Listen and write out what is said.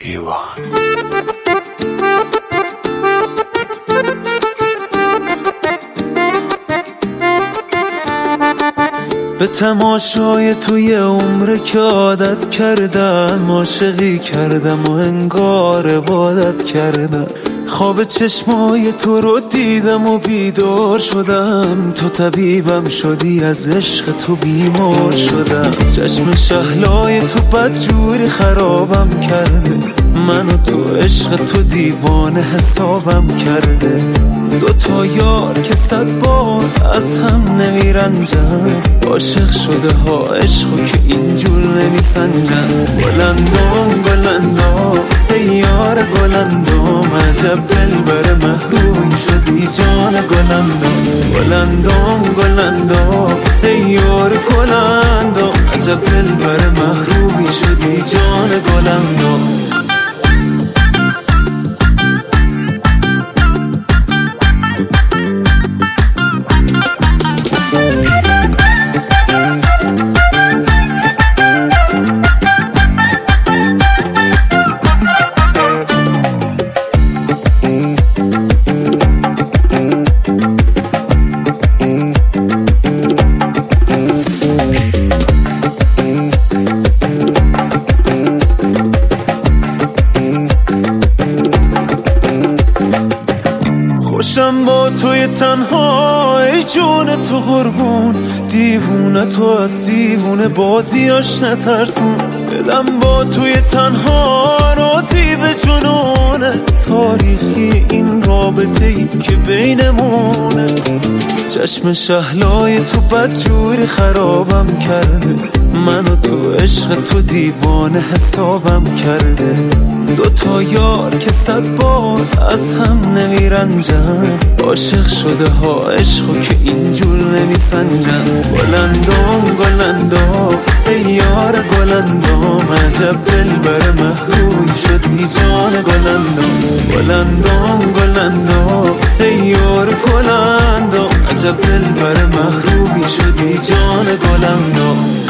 ایوان به تماشای توی عمر که عادت کردم، عاشقی کردم و انگار عبادت کردم. خواب چشمای تو رو دیدم و بیدار شدم، تو طبیبم شدی، از عشق تو بیمار شدم. چشم شهلای تو بدجوری خرابم کرده، منو تو عشق تو دیوانه حسابم کرده. دوتا یار که 100 بار از هم نمیرنجن، عاشق شده ها عشقو که اینجور نمیسنجن. گلندام گلندام ای یار گلندام، عجب دلبر محرومی شدی جان گلندام. گلندام گلندام ای یار گلندام، عجب دلبر محرومی شدی جان گلندام. خوشم با توی تنها ای جون تو قربون، دیوونه تو از دیوونه بازیاش نترسون. دلم با توی تنها راضی به جنونه، تاریخی این رابطه ای که بینمونه. چشم شهلای تو بدجوری خرابم کرده، منو تو عشق تو دیوانه حسابم کرده. دوتا یار که 100 بار از هم نمیرنجن، عاشق شده ها عشقو که اینجور نمیسنجن. گلندام گلندام ای یار گلندام، عجب دلبر محرومی شدی جان گلندام. گلندام گلندام ای یار گلندام، عجب دلبر محرومی شدی جان گلندام.